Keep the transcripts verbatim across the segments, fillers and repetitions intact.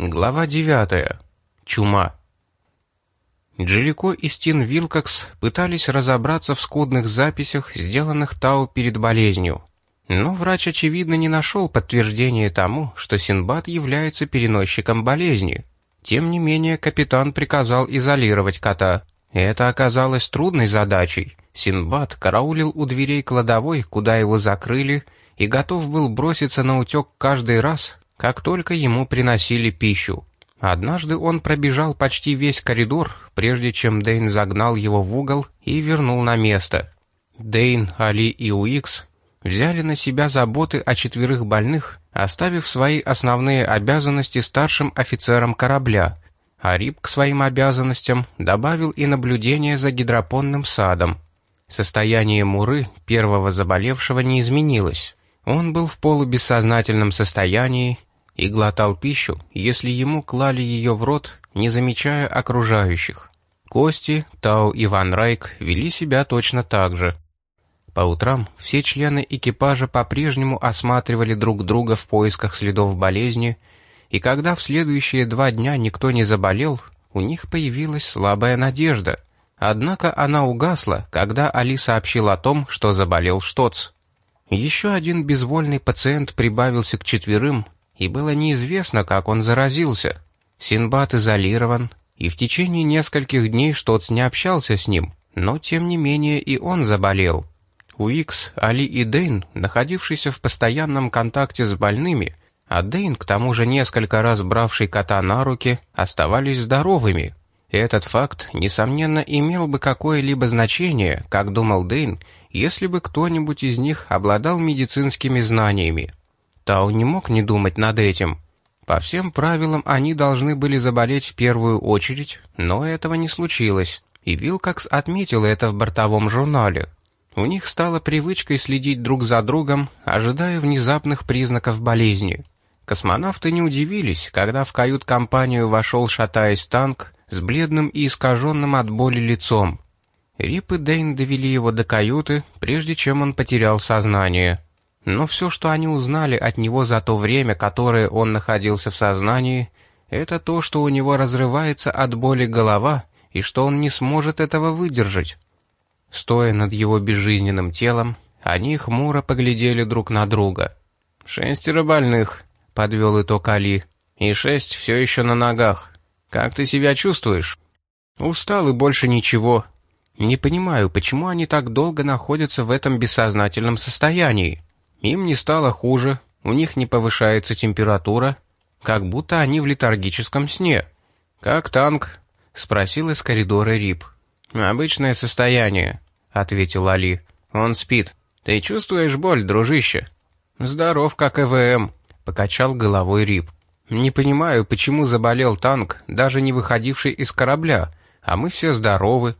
Глава девятая. Чума. Джилико и Стин Вилкокс пытались разобраться в скудных записях, сделанных Тау перед болезнью. Но врач, очевидно, не нашел подтверждения тому, что Синдбад является переносчиком болезни. Тем не менее, капитан приказал изолировать кота. Это оказалось трудной задачей. Синдбад караулил у дверей кладовой, куда его закрыли, и готов был броситься на утек каждый раз, как только ему приносили пищу. Однажды он пробежал почти весь коридор, прежде чем Дэйн загнал его в угол и вернул на место. Дэйн, Али и Уикс взяли на себя заботы о четверых больных, оставив свои основные обязанности старшим офицерам корабля, а Рип к своим обязанностям добавил и наблюдение за гидропонным садом. Состояние Муры, первого заболевшего, не изменилось. Он был в полубессознательном состоянии и глотал пищу, если ему клали ее в рот, не замечая окружающих. Кости, Тау и Ван Райк вели себя точно так же. По утрам все члены экипажа по-прежнему осматривали друг друга в поисках следов болезни, и когда в следующие два дня никто не заболел, у них появилась слабая надежда. Однако она угасла, когда Али сообщил о том, что заболел Штоц. Еще один безвольный пациент прибавился к четверым, и было неизвестно, как он заразился. Синдбад изолирован, и в течение нескольких дней Штоц не общался с ним, но тем не менее и он заболел. Уикс, Али и Дэйн, находившиеся в постоянном контакте с больными, а Дэйн, к тому же несколько раз бравший кота на руки, оставались здоровыми. Этот факт, несомненно, имел бы какое-либо значение, как думал Дэйн, если бы кто-нибудь из них обладал медицинскими знаниями. Тау не мог не думать над этим. По всем правилам они должны были заболеть в первую очередь, но этого не случилось, и Вилкокс отметил это в бортовом журнале. У них стало привычкой следить друг за другом, ожидая внезапных признаков болезни. Космонавты не удивились, когда в кают-компанию вошел, шатаясь, Танк с бледным и искаженным от боли лицом. Рип и Дэйн довели его до каюты, прежде чем он потерял сознание. Но все, что они узнали от него за то время, которое он находился в сознании, это то, что у него разрывается от боли голова и что он не сможет этого выдержать. Стоя над его безжизненным телом, они хмуро поглядели друг на друга. «Шестеро больных», — подвел итог Али, — «и шесть все еще на ногах. Как ты себя чувствуешь?» «Устал и больше ничего. Не понимаю, почему они так долго находятся в этом бессознательном состоянии. Им не стало хуже, у них не повышается температура, как будто они в летаргическом сне». «Как Танк?» — спросил из коридора Рип. «Обычное состояние», — ответил Али. «Он спит. Ты чувствуешь боль, дружище?» «Здоров, как ЭВМ», — покачал головой Рип. «Не понимаю, почему заболел Танк, даже не выходивший из корабля, а мы все здоровы».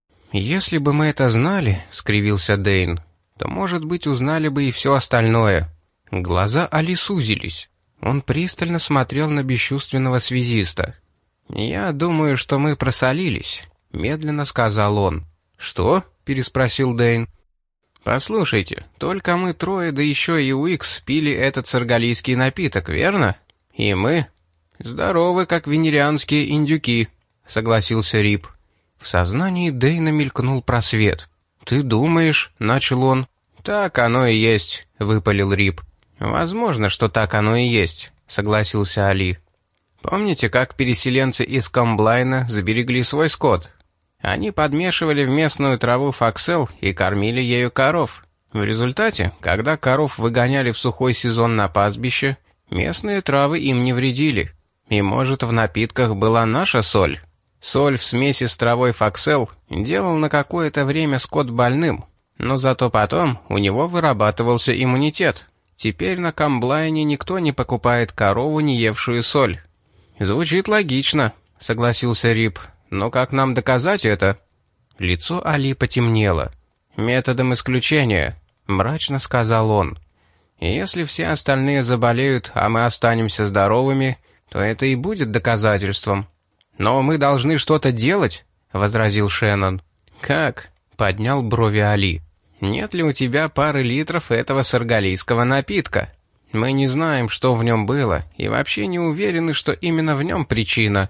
«Если бы мы это знали», — скривился Дэйн, — «то, может быть, узнали бы и все остальное». Глаза Али сузились. Он пристально смотрел на бесчувственного связиста. «Я думаю, что мы просолились», — медленно сказал он. «Что?» — переспросил Дэйн. «Послушайте, только мы трое, да еще и Уикс, пили этот саргалийский напиток, верно? И мы здоровы, как венерианские индюки», — согласился Рип. В сознании Дэйна мелькнул просвет. «Ты думаешь?» — начал он. «Так оно и есть», — выпалил Рип. «Возможно, что так оно и есть», — согласился Али. «Помните, как переселенцы из Комблайна заберегли свой скот? Они подмешивали в местную траву фоксел и кормили ею коров. В результате, когда коров выгоняли в сухой сезон на пастбище, местные травы им не вредили. И, может, в напитках была наша соль? Соль в смеси с травой фоксел делал на какое-то время скот больным, но зато потом у него вырабатывался иммунитет. Теперь на Комблайне никто не покупает корову, не евшую соль». «Звучит логично», — согласился Рип. «Но как нам доказать это?» Лицо Али потемнело. «Методом исключения», — мрачно сказал он. «Если все остальные заболеют, а мы останемся здоровыми, то это и будет доказательством». «Но мы должны что-то делать», — возразил Шеннон. «Как?» — поднял брови Али. «Нет ли у тебя пары литров этого саргалийского напитка?» Мы не знаем, что в нем было, и вообще не уверены, что именно в нем причина».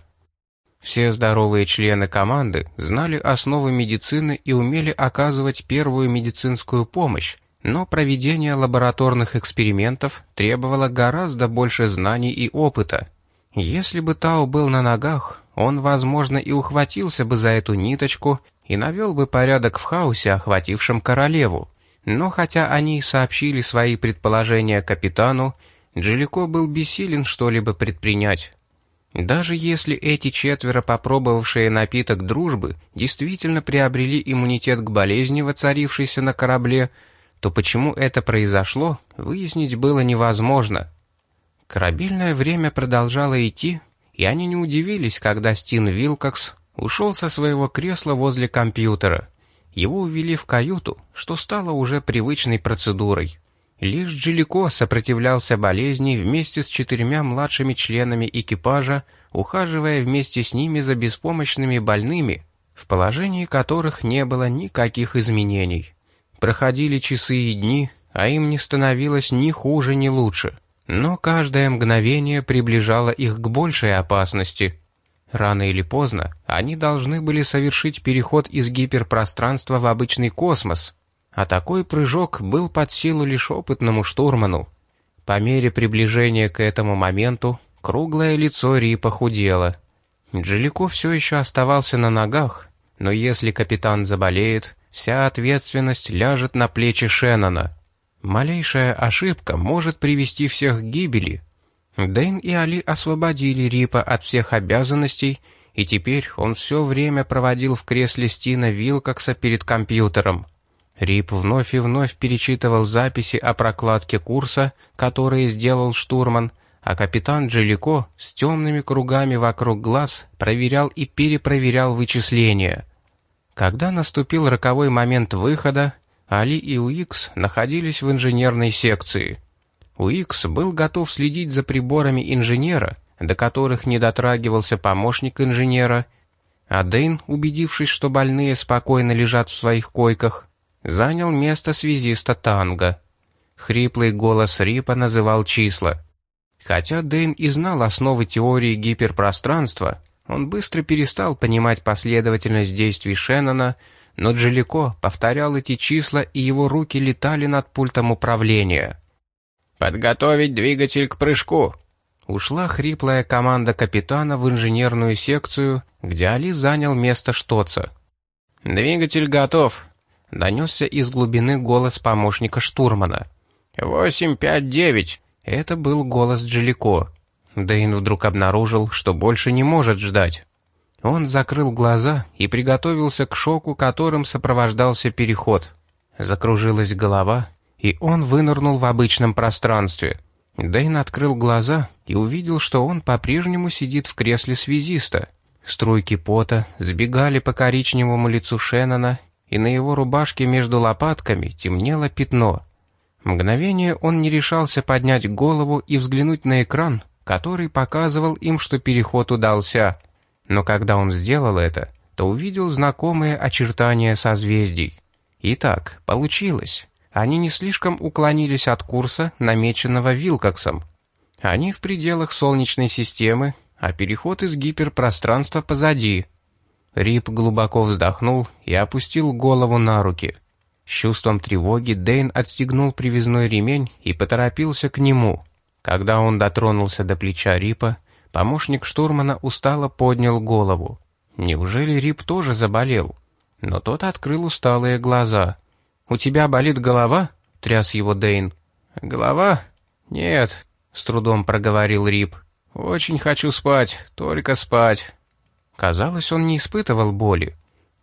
Все здоровые члены команды знали основы медицины и умели оказывать первую медицинскую помощь, но проведение лабораторных экспериментов требовало гораздо больше знаний и опыта. Если бы Тао был на ногах, он, возможно, и ухватился бы за эту ниточку и навел бы порядок в хаосе, охватившем королеву. Но хотя они и сообщили свои предположения капитану, Джалико был бессилен что-либо предпринять. Даже если эти четверо, попробовавшие напиток дружбы, действительно приобрели иммунитет к болезни, воцарившейся на корабле, то почему это произошло, выяснить было невозможно. Корабельное время продолжало идти, и они не удивились, когда Стин Вилкокс ушел со своего кресла возле компьютера. Его увели в каюту, что стало уже привычной процедурой. Лишь Джалико сопротивлялся болезни вместе с четырьмя младшими членами экипажа, ухаживая вместе с ними за беспомощными больными, в положении которых не было никаких изменений. Проходили часы и дни, а им не становилось ни хуже, ни лучше. Но каждое мгновение приближало их к большей опасности. Рано или поздно они должны были совершить переход из гиперпространства в обычный космос, а такой прыжок был под силу лишь опытному штурману. По мере приближения к этому моменту круглое лицо Ри похудело. Джалико все еще оставался на ногах, но если капитан заболеет, вся ответственность ляжет на плечи Шеннона. Малейшая ошибка может привести всех к гибели. Дэйн и Али освободили Рипа от всех обязанностей, и теперь он все время проводил в кресле Стина Вилкокса перед компьютером. Рип вновь и вновь перечитывал записи о прокладке курса, которые сделал штурман, а капитан Джалико с темными кругами вокруг глаз проверял и перепроверял вычисления. Когда наступил роковой момент выхода, Али и Уикс находились в инженерной секции. Уикс был готов следить за приборами инженера, до которых не дотрагивался помощник инженера, а Дэйн, убедившись, что больные спокойно лежат в своих койках, занял место связиста Танго. Хриплый голос Рипа называл числа. Хотя Дэйн и знал основы теории гиперпространства, он быстро перестал понимать последовательность действий Шеннона, но Джалико повторял эти числа, и его руки летали над пультом управления. «Подготовить двигатель к прыжку!» Ушла хриплая команда капитана в инженерную секцию, где Али занял место штоца. «Двигатель готов!» — донесся из глубины голос помощника штурмана. «Восемь, пять, девять!» — это был голос Джалико. Дэйн вдруг обнаружил, что больше не может ждать. Он закрыл глаза и приготовился к шоку, которым сопровождался переход. Закружилась голова, и он вынырнул в обычном пространстве. Дэйн открыл глаза и увидел, что он по-прежнему сидит в кресле связиста. Струйки пота сбегали по коричневому лицу Шеннона, и на его рубашке между лопатками темнело пятно. Мгновение он не решался поднять голову и взглянуть на экран, который показывал им, что переход удался. Но когда он сделал это, то увидел знакомые очертания созвездий. Итак, получилось. Они не слишком уклонились от курса, намеченного Вилкоксом. Они в пределах Солнечной системы, а переход из гиперпространства позади. Рип глубоко вздохнул и опустил голову на руки. С чувством тревоги Дэйн отстегнул привязной ремень и поторопился к нему. Когда он дотронулся до плеча Рипа, помощник штурмана устало поднял голову. Неужели Рип тоже заболел? Но тот открыл усталые глаза. «У тебя болит голова?» — тряс его Дэйн. «Голова? Нет», — с трудом проговорил Рип. «Очень хочу спать, только спать». Казалось, он не испытывал боли.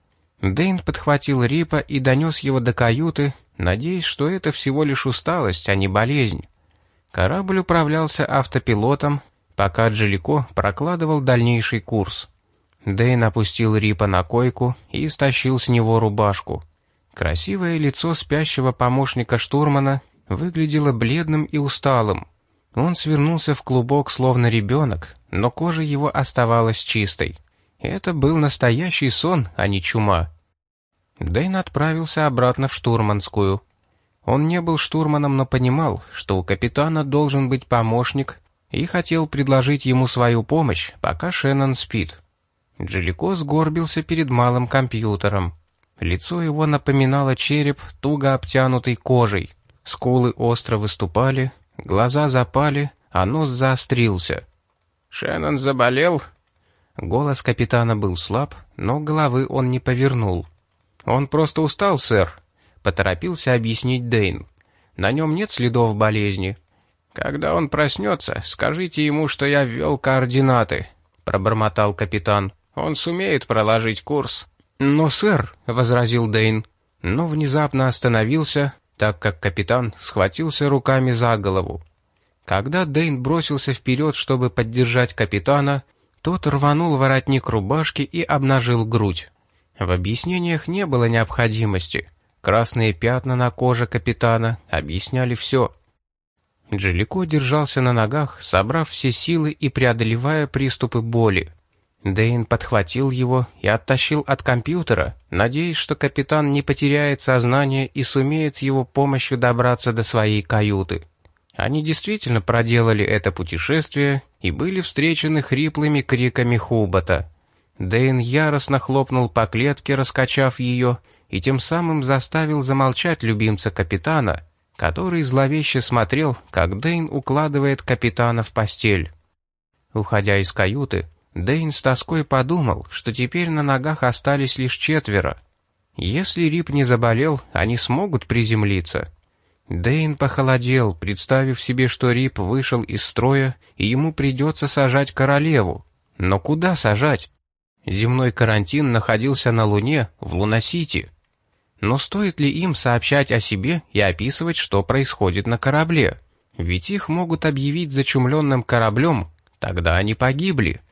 Дэйн подхватил Рипа и донес его до каюты, надеясь, что это всего лишь усталость, а не болезнь. Корабль управлялся автопилотом, пока Джалико прокладывал дальнейший курс. Дэйн опустил Рипа на койку и стащил с него рубашку. Красивое лицо спящего помощника штурмана выглядело бледным и усталым. Он свернулся в клубок, словно ребенок, но кожа его оставалась чистой. Это был настоящий сон, а не чума. Дэйн отправился обратно в штурманскую. Он не был штурманом, но понимал, что у капитана должен быть помощник, и хотел предложить ему свою помощь, пока Шеннон спит. Джалико сгорбился перед малым компьютером. Лицо его напоминало череп, туго обтянутый кожей. Скулы остро выступали, глаза запали, а нос заострился. «Шеннон заболел?» Голос капитана был слаб, но головы он не повернул. «Он просто устал, сэр», — поторопился объяснить Дэйн. «На нем нет следов болезни. Когда он проснется, скажите ему, что я ввел координаты», — пробормотал капитан. «Он сумеет проложить курс». «Но, сэр», — возразил Дэйн, но внезапно остановился, так как капитан схватился руками за голову. Когда Дэйн бросился вперед, чтобы поддержать капитана, тот рванул воротник рубашки и обнажил грудь. В объяснениях не было необходимости. Красные пятна на коже капитана объясняли все. Джалико держался на ногах, собрав все силы и преодолевая приступы боли. Дэйн подхватил его и оттащил от компьютера, надеясь, что капитан не потеряет сознание и сумеет с его помощью добраться до своей каюты. Они действительно проделали это путешествие и были встречены хриплыми криками Хубота. Дэйн яростно хлопнул по клетке, раскачав ее, и тем самым заставил замолчать любимца капитана, который зловеще смотрел, как Дэйн укладывает капитана в постель. Уходя из каюты, Дэйн с тоской подумал, что теперь на ногах остались лишь четверо. Если Рип не заболел, они смогут приземлиться. Дэйн похолодел, представив себе, что Рип вышел из строя, и ему придется сажать королеву. Но куда сажать? Земной карантин находился на Луне, в Луна-Сити. Но стоит ли им сообщать о себе и описывать, что происходит на корабле? Ведь их могут объявить зачумленным кораблем, тогда они погибли.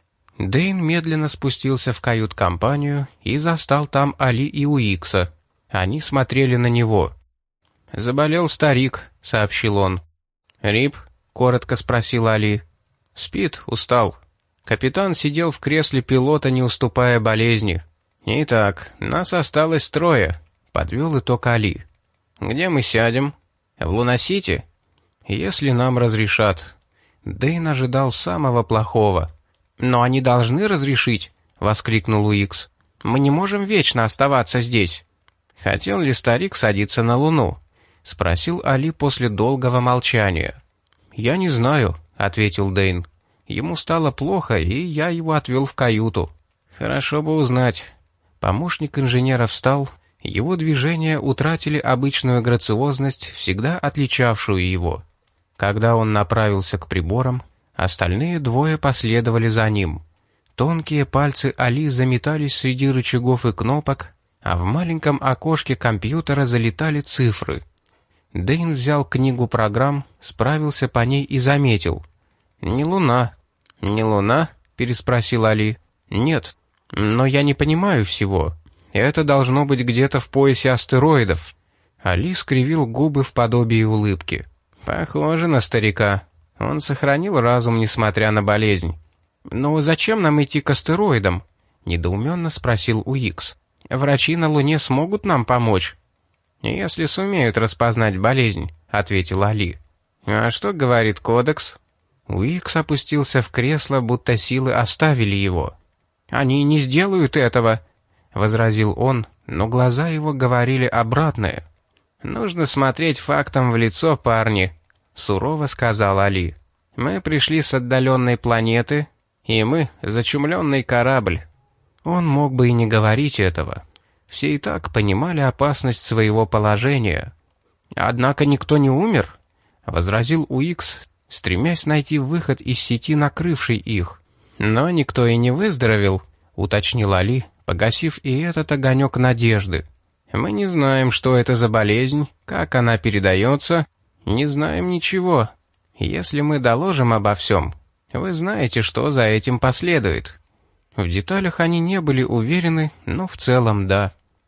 Дэйн медленно спустился в кают-компанию и застал там Али и Уикса. Они смотрели на него. «Заболел старик», — сообщил он. «Рип?» — коротко спросил Али. «Спит, устал». Капитан сидел в кресле пилота, не уступая болезни. «Итак, нас осталось трое», — подвел итог Али. «Где мы сядем? В Луна-Сити? Если нам разрешат». Дэйн ожидал самого плохого. «Но они должны разрешить», — воскликнул Уикс. «Мы не можем вечно оставаться здесь». «Хотел ли старик садиться на Луну?» — спросил Али после долгого молчания. «Я не знаю», — ответил Дэйн. «Ему стало плохо, и я его отвел в каюту». «Хорошо бы узнать». Помощник инженера встал. Его движения утратили обычную грациозность, всегда отличавшую его. Когда он направился к приборам, остальные двое последовали за ним. Тонкие пальцы Али заметались среди рычагов и кнопок, а в маленьком окошке компьютера залетали цифры. Дэйн взял книгу программ, справился по ней и заметил. «Не Луна». «Не Луна?» — переспросил Али. «Нет, но я не понимаю всего. Это должно быть где-то в поясе астероидов». Али скривил губы в подобии улыбки. «Похоже на старика. Он сохранил разум, несмотря на болезнь». «Но зачем нам идти к астероидам?» — недоуменно спросил Уикс. «Врачи на Луне смогут нам помочь?» «Если сумеют распознать болезнь», — ответил Али. «А что говорит кодекс?» Уикс опустился в кресло, будто силы оставили его. «Они не сделают этого», — возразил он, но глаза его говорили обратное. «Нужно смотреть фактам в лицо, парни», — сурово сказал Али. «Мы пришли с отдаленной планеты, и мы — зачумленный корабль». Он мог бы и не говорить этого. Все и так понимали опасность своего положения. «Однако никто не умер», — возразил Уикс, стремясь найти выход из сети, накрывшей их. «Но никто и не выздоровел», — уточнил Али, погасив и этот огонек надежды. «Мы не знаем, что это за болезнь, как она передается, не знаем ничего. Если мы доложим обо всем, вы знаете, что за этим последует». В деталях они не были уверены, но в целом да.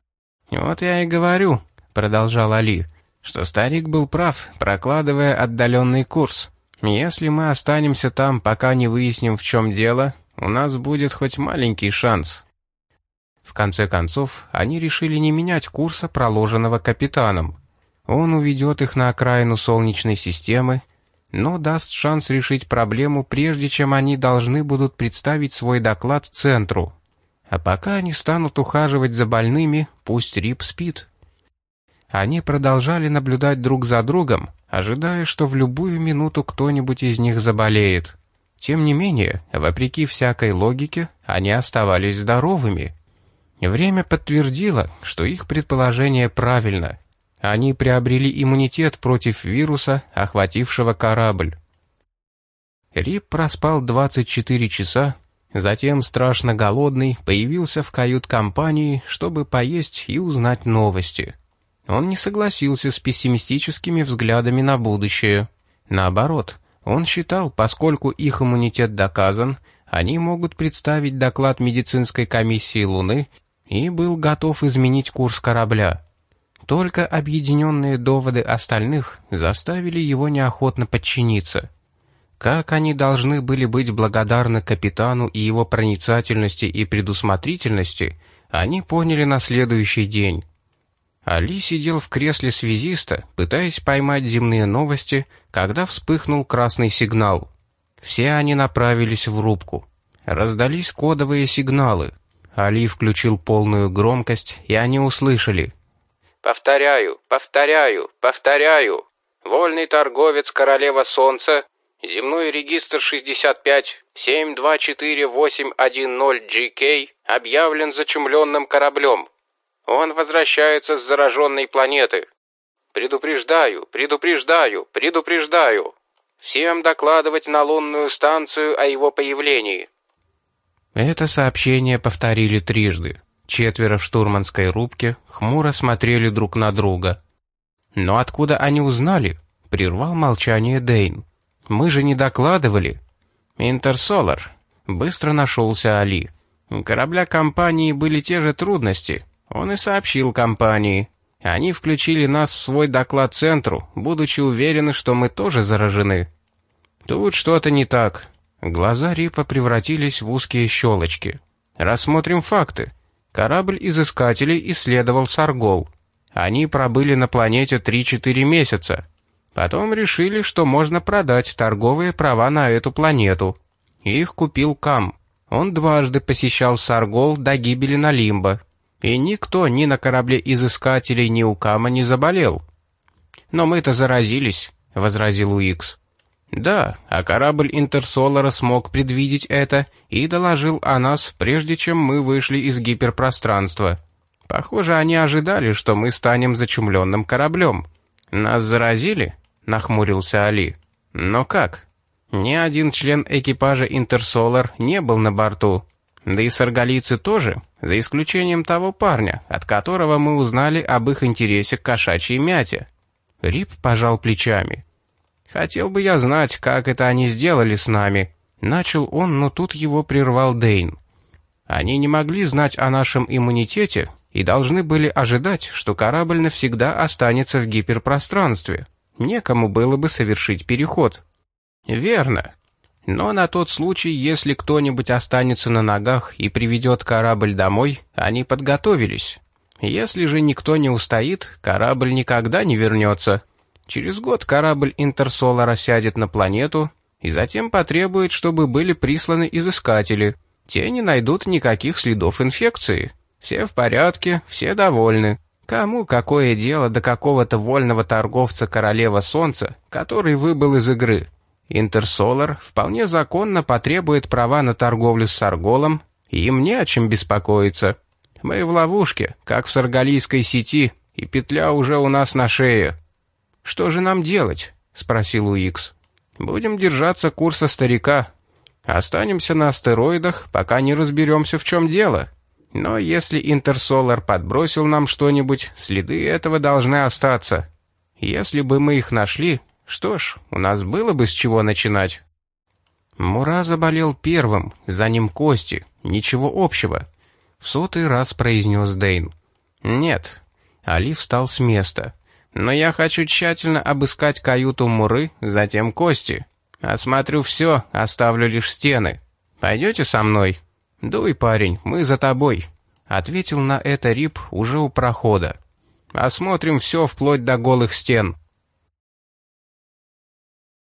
«Вот я и говорю», — продолжал Али, — «что старик был прав, прокладывая отдаленный курс. Если мы останемся там, пока не выясним, в чем дело, у нас будет хоть маленький шанс». В конце концов, они решили не менять курса, проложенного капитаном. Он уведет их на окраину Солнечной системы, но даст шанс решить проблему, прежде чем они должны будут представить свой доклад Центру. А пока они станут ухаживать за больными, пусть Рип спит. Они продолжали наблюдать друг за другом, ожидая, что в любую минуту кто-нибудь из них заболеет. Тем не менее, вопреки всякой логике, они оставались здоровыми. Время подтвердило, что их предположение правильно. Они приобрели иммунитет против вируса, охватившего корабль. Рип проспал двадцать четыре часа, затем, страшно голодный, появился в кают-компании, чтобы поесть и узнать новости. Он не согласился с пессимистическими взглядами на будущее. Наоборот, он считал, поскольку их иммунитет доказан, они могут представить доклад медицинской комиссии Луны, и был готов изменить курс корабля. Только объединенные доводы остальных заставили его неохотно подчиниться. Как они должны были быть благодарны капитану и его проницательности и предусмотрительности, они поняли на следующий день. Али сидел в кресле связиста, пытаясь поймать земные новости, когда вспыхнул красный сигнал. Все они направились в рубку. Раздались кодовые сигналы. Али включил полную громкость, и они услышали: «Повторяю, повторяю, повторяю. Вольный торговец Королева Солнца, земной регистр шестьдесят пять семь два четыре восемь один ноль джи кей объявлен зачумленным кораблем. Он возвращается с зараженной планеты. Предупреждаю, предупреждаю, предупреждаю. Всем докладывать на лунную станцию о его появлении». Это сообщение повторили трижды. Четверо в штурманской рубке хмуро смотрели друг на друга. «Но откуда они узнали?» — прервал молчание Дэйн. «Мы же не докладывали». «Интерсолар», — быстро нашелся Али. «У корабля компании были те же трудности. Он и сообщил компании. Они включили нас в свой доклад Центру, будучи уверены, что мы тоже заражены». «Тут что-то не так». Глаза Рипа превратились в узкие щелочки. «Рассмотрим факты. Корабль изыскателей исследовал Саргол. Они пробыли на планете три-четыре месяца. Потом решили, что можно продать торговые права на эту планету. Их купил Кам. Он дважды посещал Саргол до гибели на Лимбо. И никто ни на корабле изыскателей, ни у Кама не заболел». «Но мы-то заразились», — возразил Уикс. «Да, а корабль Интерсолара смог предвидеть это и доложил о нас, прежде чем мы вышли из гиперпространства. Похоже, они ожидали, что мы станем зачумленным кораблем. Нас заразили?» — нахмурился Али. «Но как? Ни один член экипажа Интерсолар не был на борту. Да и саргалийцы тоже, за исключением того парня, от которого мы узнали об их интересе к кошачьей мяте». Рип пожал плечами. «Хотел бы я знать, как это они сделали с нами», — начал он, но тут его прервал Дэйн. «Они не могли знать о нашем иммунитете и должны были ожидать, что корабль навсегда останется в гиперпространстве. Некому было бы совершить переход». «Верно. Но на тот случай, если кто-нибудь останется на ногах и приведет корабль домой, они подготовились. Если же никто не устоит, корабль никогда не вернется. Через год корабль Интерсолара сядет на планету и затем потребует, чтобы были присланы изыскатели. Те не найдут никаких следов инфекции. Все в порядке, все довольны. Кому какое дело до какого-то вольного торговца Королева Солнца, который выбыл из игры? Интерсолар вполне законно потребует права на торговлю с Сарголом, и им не о чем беспокоиться. Мы в ловушке, как в саргалийской сети, и петля уже у нас на шее». «Что же нам делать?» — спросил Уикс. «Будем держаться курса старика. Останемся на астероидах, пока не разберемся, в чем дело. Но если Интерсолар подбросил нам что-нибудь, следы этого должны остаться. Если бы мы их нашли, что ж, у нас было бы с чего начинать». Мура заболел первым, за ним Кости. Ничего общего. В сотый раз произнес Дэйн. «Нет». Али встал с места. «Но я хочу тщательно обыскать каюту Муры, затем Кости. Осмотрю все, оставлю лишь стены. Пойдете со мной?» «Дуй, парень, мы за тобой», — ответил на это Рип уже у прохода. Осмотрим все вплоть до голых стен.